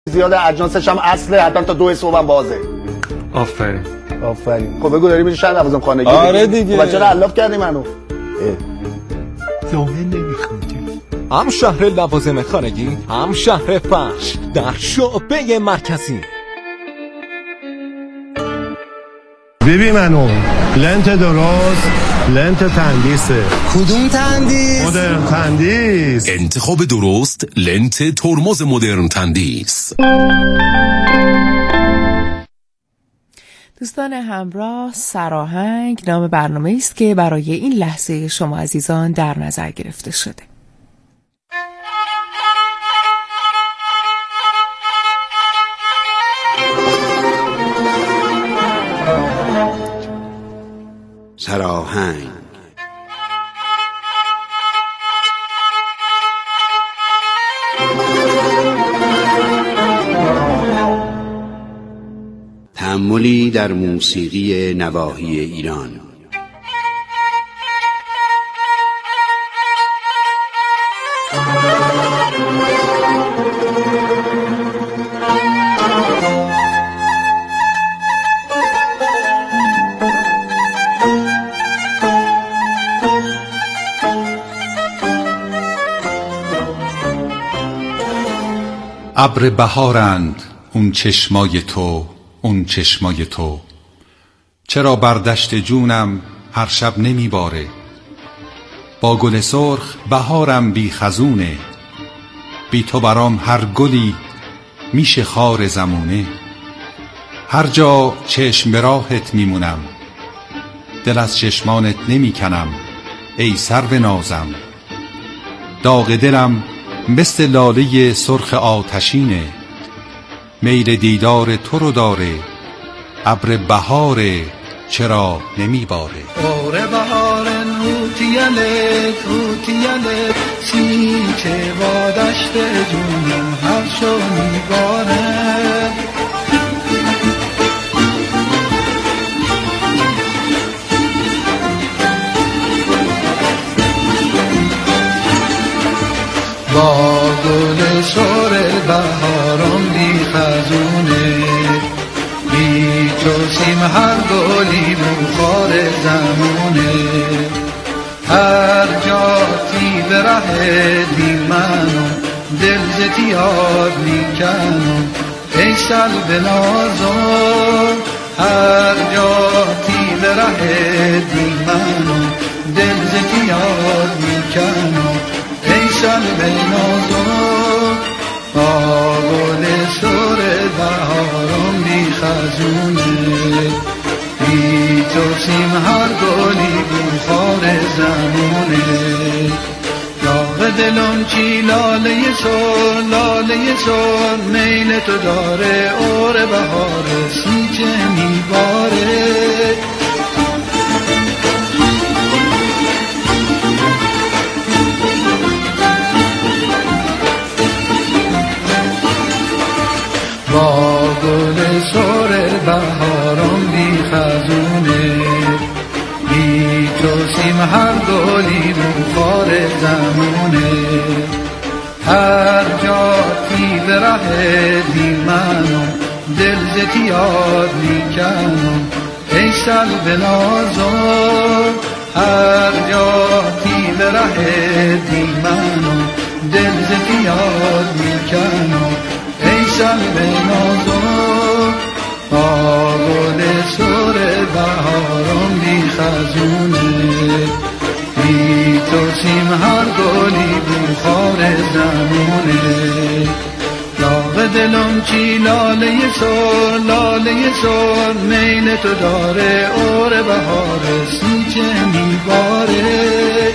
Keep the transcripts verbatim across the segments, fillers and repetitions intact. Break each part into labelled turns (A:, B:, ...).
A: زیاده، اجناسش هم اصله، حتما تا دو صبح هم بازه.
B: آفرین
A: آفرین. خب بگو داری میری شهر نوازم خانگی؟
C: آره دیگه.
A: خب چرا علاف کردی منو؟
B: زامن نمیخوادی.
C: هم شهر لوازم خانگی، هم شهر فرش در شعبه مرکزی.
D: ببین منو لنت درست، لنت تندیسه.
E: کدوم تندیس؟
D: مدرن تندیس.
F: انتخاب درست لنت ترمز مدرن تندیس.
G: دوستان همراه، سراهنگ نام برنامه است که برای این لحظه شما عزیزان در نظر گرفته شده.
E: سراهنگ. تأملی در موسیقی نواحی ایران.
H: ابر بهارند اون چشمای تو، اون چشمای تو. چرا بر دشت جونم هر شب نمی باره؟ با گل سرخ بهارم بی خزونه، بی تو برام هر گلی میشه خار زمونه. هر جا چشم به راهت میمونم، دل از چشمانت نمی کنم ای سرو نازم. داغ دلم مثل لاله سرخ آتشینه، میل دیدار تو رو داره ابر بهاره چرا نمی باره؟
I: ابر بهاره نوتیاله نوتیاله سینچه با دشت جونم هر شو میباره. با گل سر بهارم بی خزونه، بی تو سیم هر گلی بخار زمونه. هر جا تی به ره دی منو دل زتیاد میکنم ای سلب نازم. هر جا تی به ره دی منو دل زتیاد میکنم ای سلب نازم. با گل سر بهارم بی خزونه، بی تو سیم هر گلی بخار زمونه. داغ دلم چی لاله سر لاله سر میل تو داره اور بهار سیچه میباره. با گل سر بهارم بی خزونه، بی تو سیم هر گلی بخار زمونه. هر جا تی به ره دی منو دل زتیاد میکنم ای سلب نازم. هر جا تی به ره دی منو دل زتیاد میکنم ای سلب نازم. با گل سر بهارم بی خزونه، بی تو سیم هر گلی بخار زمونه. داغ دلم چی لاله سر لاله سر میل تو داره اور بهار سیچه میباره.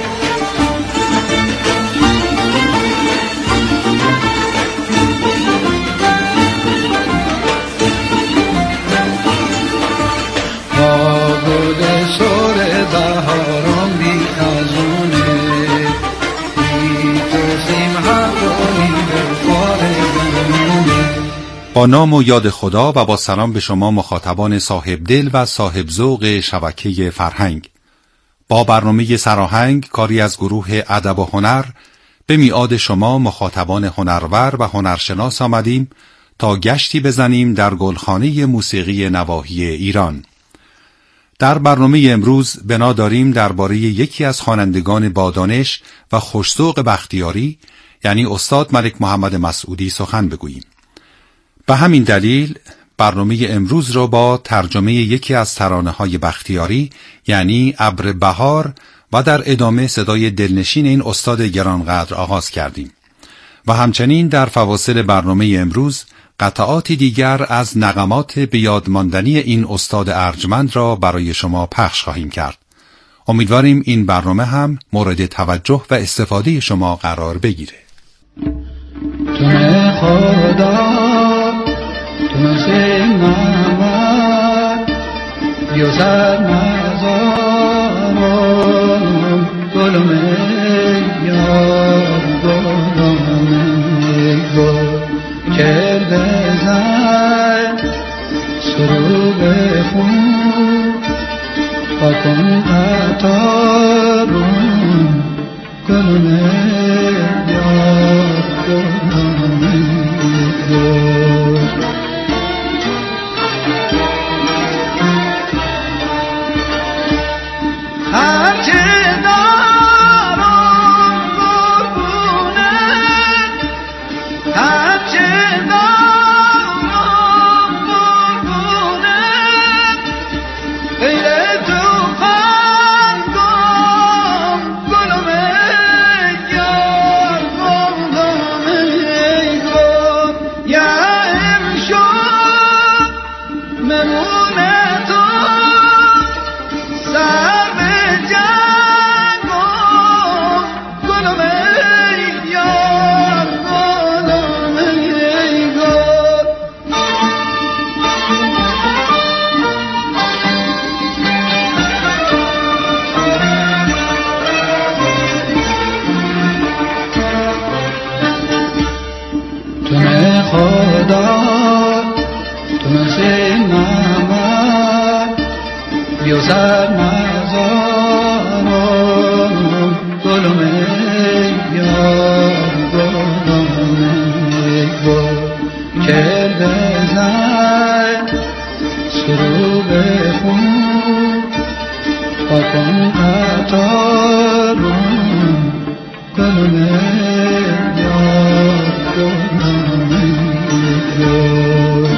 I: سر بهارم بی خزونه، بی تو سیم هر گلی بخار زمونه.
H: با نام و یاد خدا و با سلام به شما مخاطبان صاحب دل و صاحب ذوق شبکه فرهنگ. با برنامه سراهنگ، کاری از گروه ادب و هنر، به میعاد شما مخاطبان هنرور و هنرشناس آمدیم تا گشتی بزنیم در گلخانه موسیقی نواحی ایران. در برنامه امروز بنا داریم درباره یکی از خوانندگان بادانش و خوش‌ذوق بختیاری، یعنی استاد ملک محمد مسعودی سخن بگوییم. به همین دلیل برنامه امروز را با ترجمه یکی از ترانه‌های بختیاری، یعنی ابر بهار، و در ادامه صدای دلنشین این استاد گرانقدر آغاز کردیم و همچنین در فواصل برنامه امروز قطعاتی دیگر از نغمات بیادماندنی این استاد ارجمند را برای شما پخش خواهیم کرد. امیدواریم این برنامه هم مورد توجه و استفاده شما قرار بگیره.
I: تونه خدا تونه محمد بیوزد مزارم گلم یار گلم گل کرده زن سرو بخون و کن عطارم گلم یار گلم گل هرچه دارم قربونه هرچه دارم قربونه غیر تو خندم گلم یار گلم گل یا امشب ممونه تو سر بیوزد مزارم گلم یار گلم گل کرده زن سرو بخون و کن عطارم گلم یار گلم گل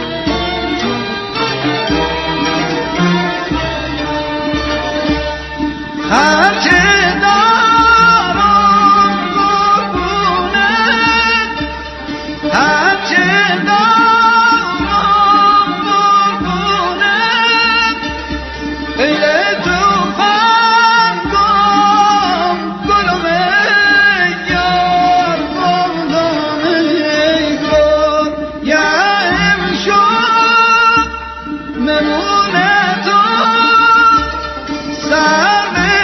I: هرچه دارم قربونه هرچه دارم قربونه غیر تو خندم گلم یار گلم گل یا امشب ممونه تو سر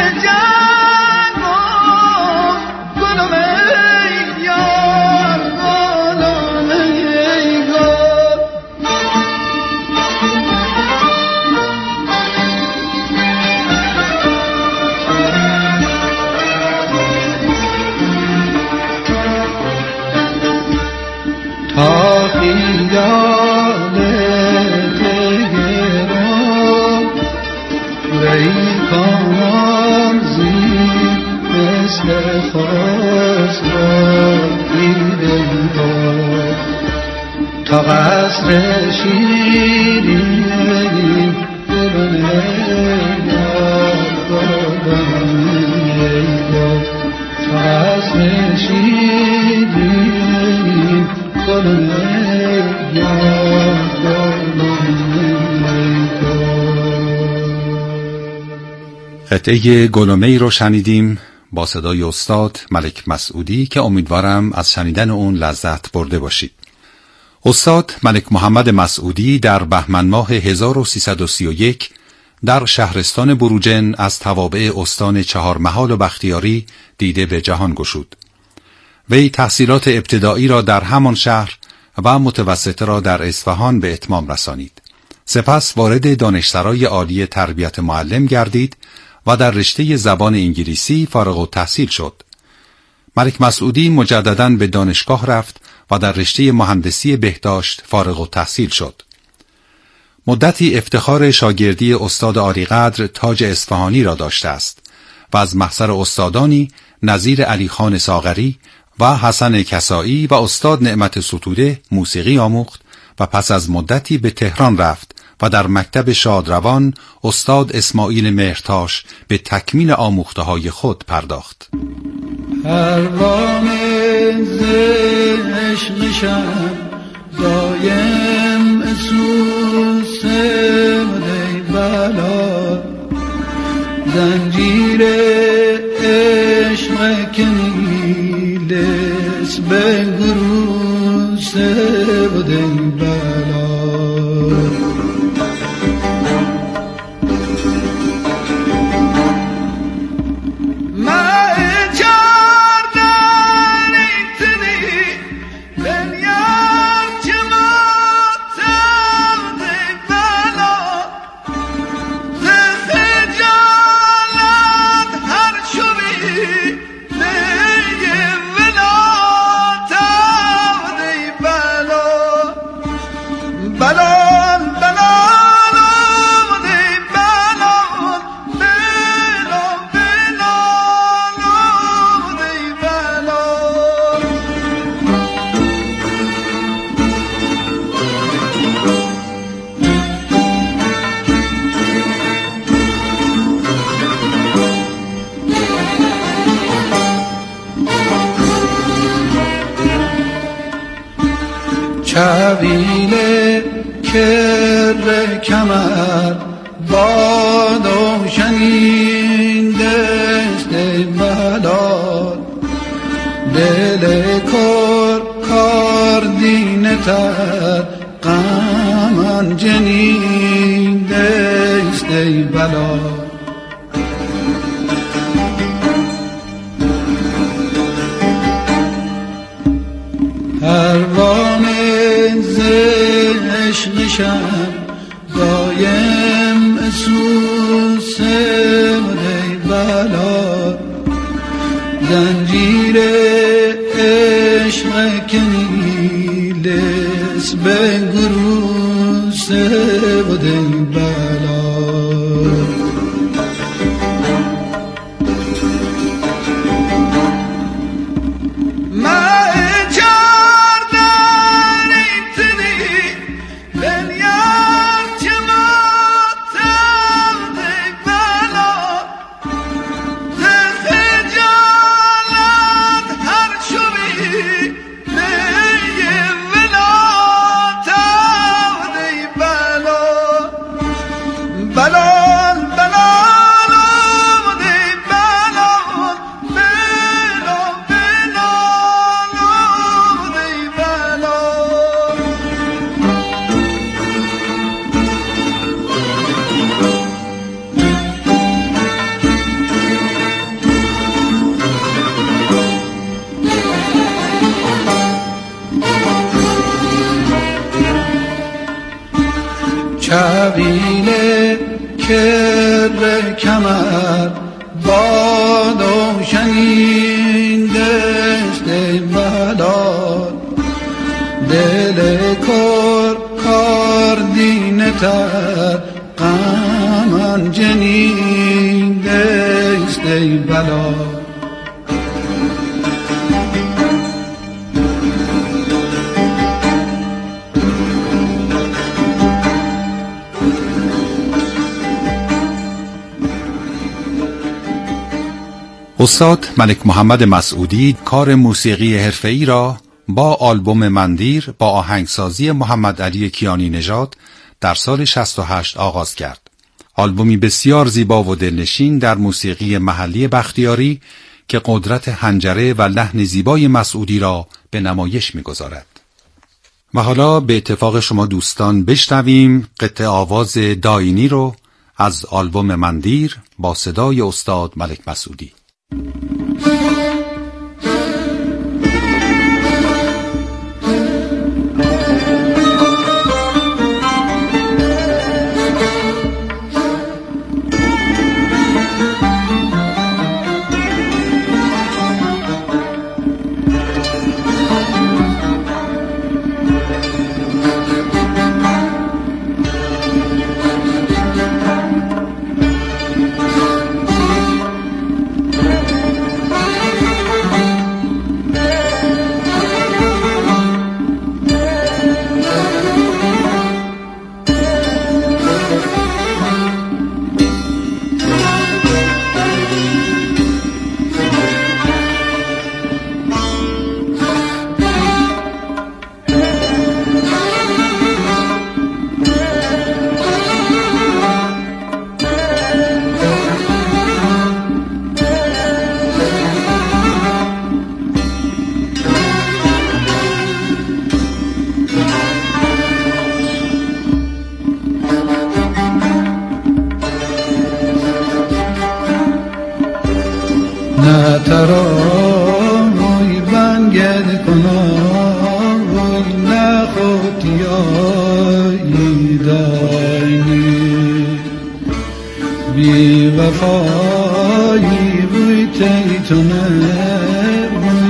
I: تا قصر شیرین گلم یار گلم یار تا قصر شیرین گلم یار گلم
H: قطعه گلومه‌ای رو شنیدیم با صدای استاد ملک مسعودی که امیدوارم از شنیدن اون لذت برده باشید. استاد ملک محمد مسعودی در بهمن ماه هزار و سیصد و سی و یک در شهرستان بروجن از توابع استان چهارمحال و بختیاری دیده به جهان گشود. وی تحصیلات ابتدایی را در همان شهر و متوسطه را در اصفهان به اتمام رسانید. سپس وارد دانشسرای عالی تربیت معلم گردید و در رشته زبان انگلیسی فارغ التحصیل شد. ملک مسعودی مجدداً به دانشگاه رفت و در رشته مهندسی بهداشت فارغ التحصیل شد. مدتی افتخار شاگردی استاد عالیقدر تاج اصفهانی را داشته است و از محضر استادانی نظیر علی خان ساغری و حسن کسایی و استاد نعمت ستوده موسیقی آموخت و پس از مدتی به تهران رفت و در مکتب شادروان استاد اسماعیل مهرتاش به تکمیل آموخته‌های خود پرداخت.
I: پروانه ز عشقشم دایم اسوسه دی بلا زنجیر عشق کنیلس به گروسه دی بلا چویل کر کمر باد و شنیده است بلال دل کار کار دین تر غمم جنیده است بلال پروانه ز عشقشم دایم اسوسه دی بلا زنجیر عشق کنیلس به گروسه دی بلا چویل کر کمر باد و شنیده است بلال دل کار کار دین تر غمم جنیده است بلال
H: استاد ملک محمد مسعودی کار موسیقی حرفه‌ای را با آلبوم مندیر با آهنگسازی محمد علی کیانی نژاد در سال شصت و هشت آغاز کرد. آلبومی بسیار زیبا و دلنشین در موسیقی محلی بختیاری که قدرت حنجره و لحن زیبای مسعودی را به نمایش می‌گذارد. و حالا به اتفاق شما دوستان بشنویم قطعه آواز داینی رو از آلبوم مندیر با صدای استاد ملک مسعودی.
I: نه ترای بنگل کنم وی نه خودیایی داینی بی وفایی وی تیتونه وی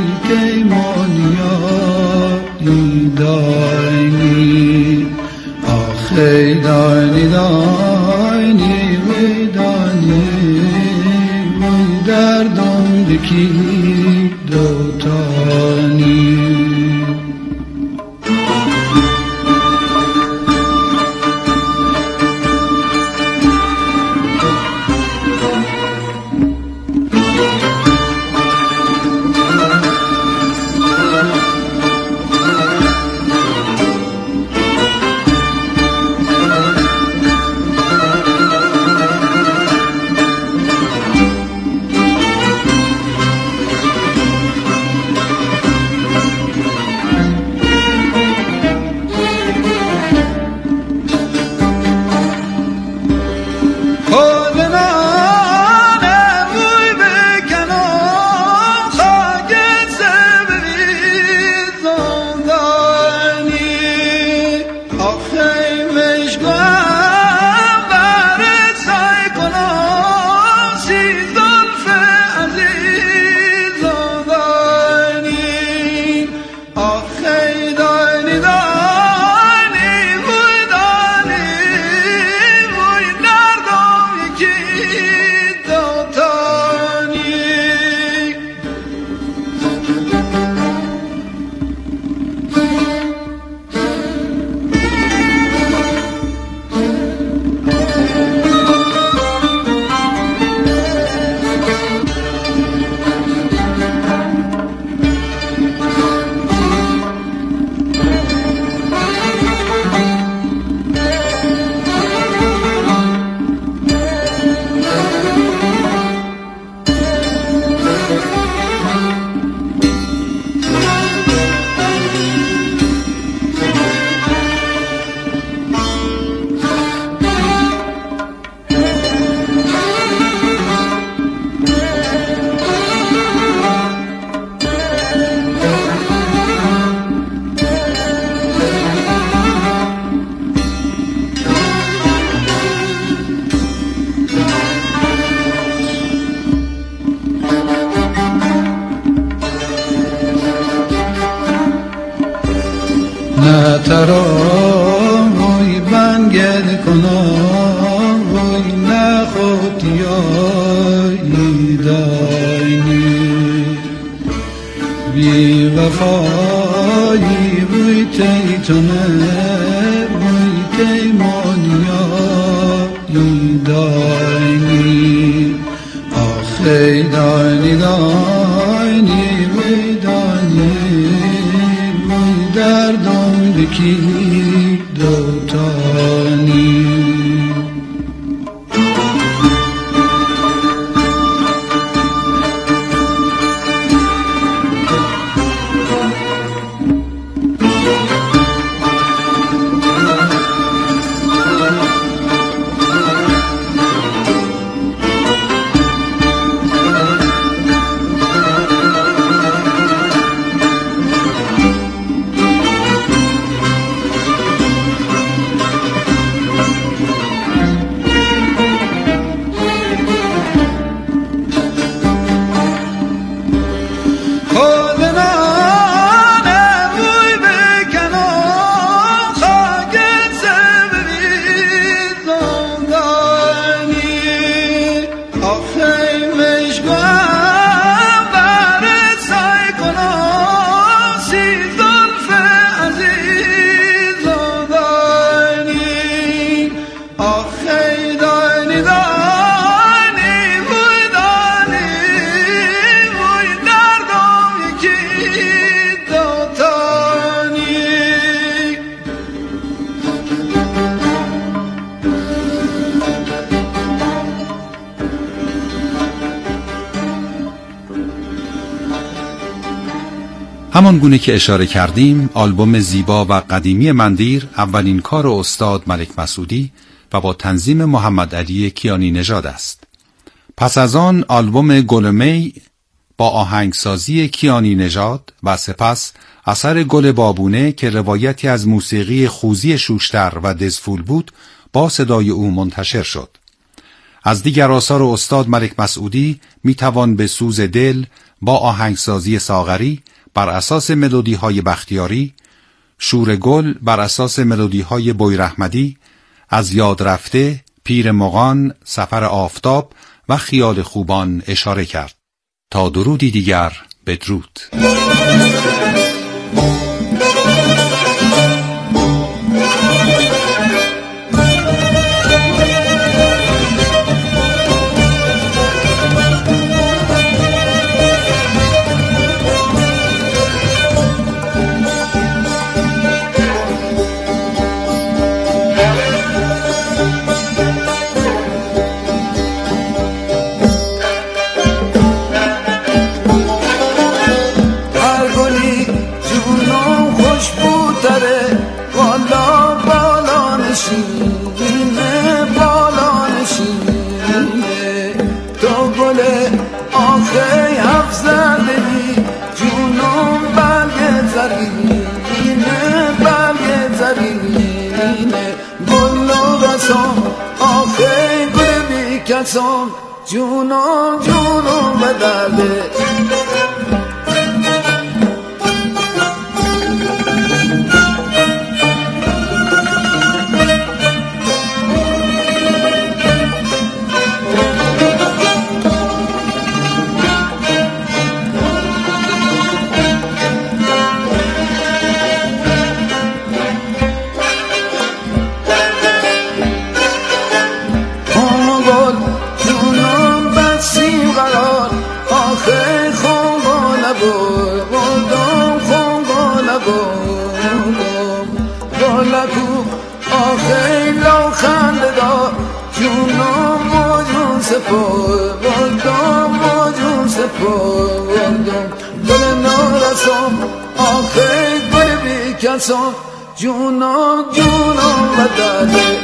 I: کیمانیایی داینی آخی داینی داینی وی داینی وی دردم دکی دوتانی نه ترای بنگل کنم وی نه خودیایی داینی بی وفایی وی تیتونه وی کیمانیایی داینی آخی داینی داینی وی داینی وی دردم دکی دوتانی
H: همان گونه که اشاره کردیم، آلبوم زیبا و قدیمی مندیر اولین کار استاد ملک مسعودی و با تنظیم محمد علی کیانی نژاد است. پس از آن آلبوم گل می با آهنگسازی کیانی نژاد و سپس اثر گل بابونه که روایتی از موسیقی خوزی شوشتر و دزفول بود با صدای او منتشر شد. از دیگر آثار استاد ملک مسعودی میتوان به سوز دل با آهنگسازی ساغری بر اساس ملودی‌های بختیاری، شور گل بر اساس ملودی‌های بویراحمدی، از یاد رفته، پیر مغان، سفر آفتاب و خیال خوبان اشاره کرد. تا درودی دیگر، بدرود.
I: کسان جونم جونم بدله سپردم موجون سپردم دل نارسم آخه گل بی کسم جونم جونم بدله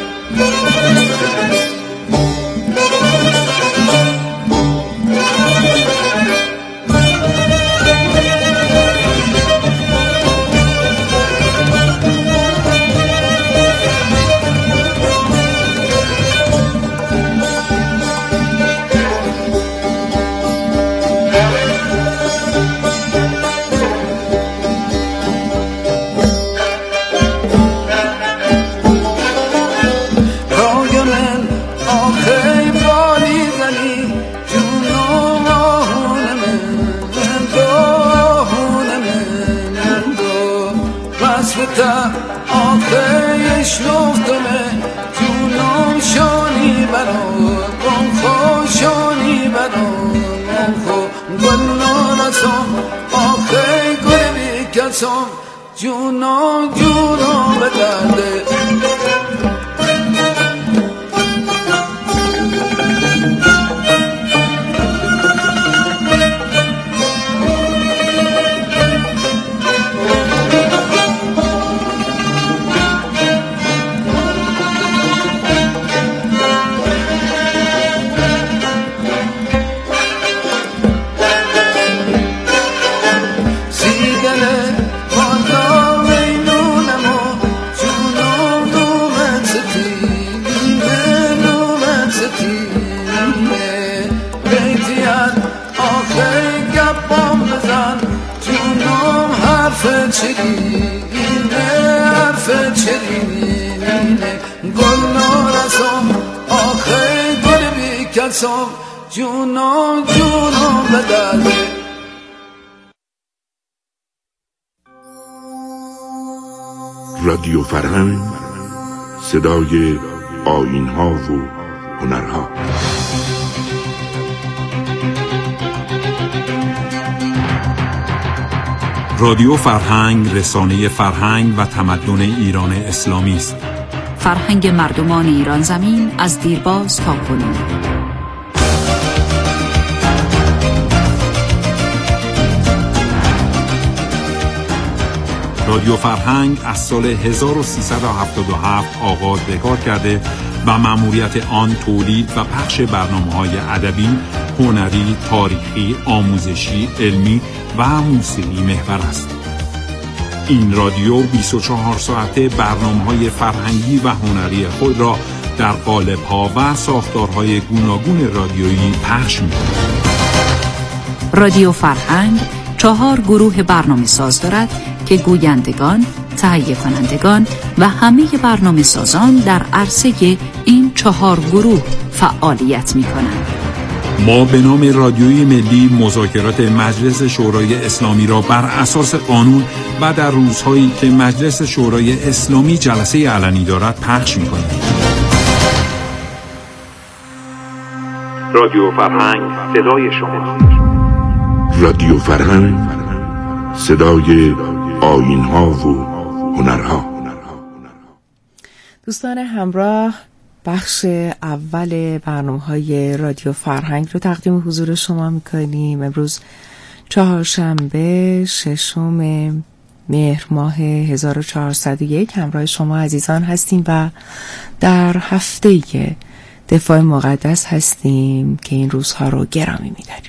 I: آخه شلوفتمه جونم شانی برام خو شانی برام خو گل نارسم آخه گل بی کسم جونم جونم بدله چرینه حرف چرینه گل نارسم آخه گل بی کسم جونم جونم بدله
J: رادیو فرهنگ صدای آیین‌ها و هنرها.
K: رادیو فرهنگ رسانه فرهنگ و تمدن ایران اسلامی است.
L: فرهنگ مردمان ایران زمین از دیرباز تا کنون.
K: رادیو فرهنگ از سال هزار و سیصد و هفتاد و هفت آغاز به کار کرده و مأموریت آن تولید و پخش برنامه‌های ادبی هنری، تاریخی، آموزشی، علمی و موسیقی محور است. این رادیو بیست و چهار ساعته برنامه‌های فرهنگی و هنری خود را در قالب‌ها و ساختارهای گوناگون رادیویی پخش می‌کند.
L: رادیو فرهنگ چهار گروه برنامه ساز دارد که گویندگان، تهیه کنندگان و همه برنامه سازان در عرصه این چهار گروه فعالیت می کنند.
K: ما به نام رادیوی ملی مذاکرات مجلس شورای اسلامی را بر اساس قانون و در روزهایی که مجلس شورای اسلامی جلسه علنی دارد پخش می کنیم.
M: رادیو فرهنگ صدای شما.
J: رادیو فرهنگ صدای آیین‌ها و هنرها.
G: دوستان همراه، بخش اول برنامه‌های رادیو فرهنگ رو تقدیم حضور شما می‌کنیم. امروز چهارشنبه ششم مهر ماه هزار و چهارصد و یک همراه شما عزیزان هستیم و در هفته دفاع مقدس هستیم که این روزها رو گرامی می‌داریم.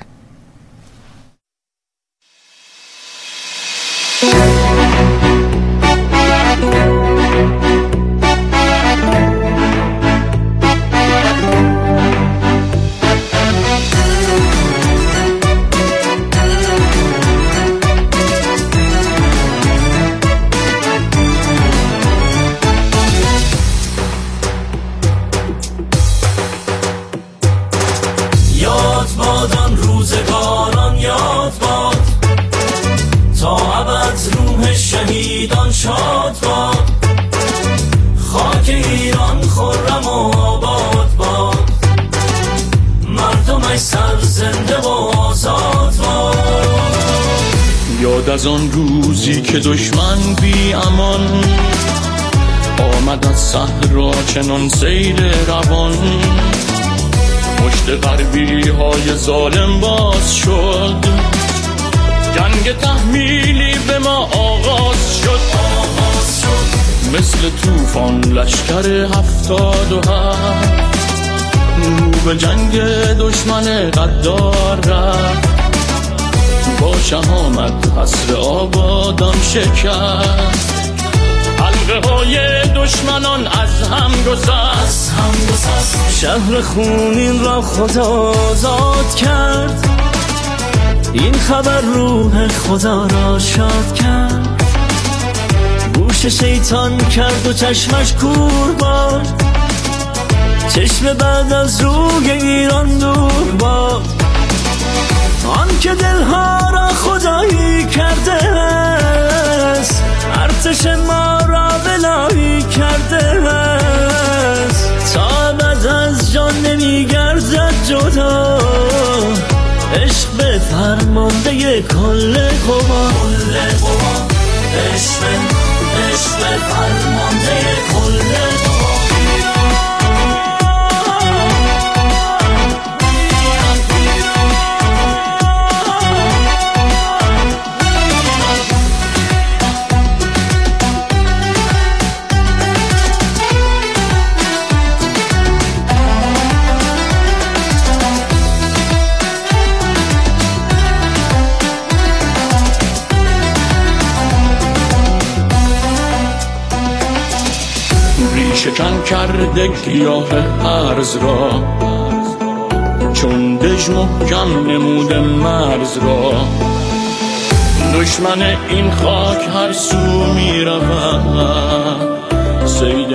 N: شهیدان شاد باد، خاک ایران خرم و آباد باد، مردمش سر زنده و آزاد باد.
O: یاد از آن روزی که دشمن بی امان آمد از صحرا چنان سیل روان، پشت غربی های ظالم باز شد، جنگ تحمیلی به ما آغاز شد. آغاز شد مثل طوفان لشکر هفتاد و هفت، رو به جنگ دشمن غدار رفت، با شهامت حصر آبادان شکست، حلقه های دشمنان از هم گسست.
N: شهر خونین را خدا آزاد کرد، این خبر روح خدا را شاد کرد، گوش شیطان کرد و چشمش کور باد، چشم بعد از روی ایران دور باد. آن که دلها را خدایی کرده است، ارتش ما را ولایی کرده است، تا ابد از جان نمیگردد جدا، عشق به فرمانده کل قوا، عشق عشق به فرمانده کل قوا.
O: شکن کرده گیاه ارز را، چون دژ محکم نموده مرز را، دشمن این خاک هر سو می رود،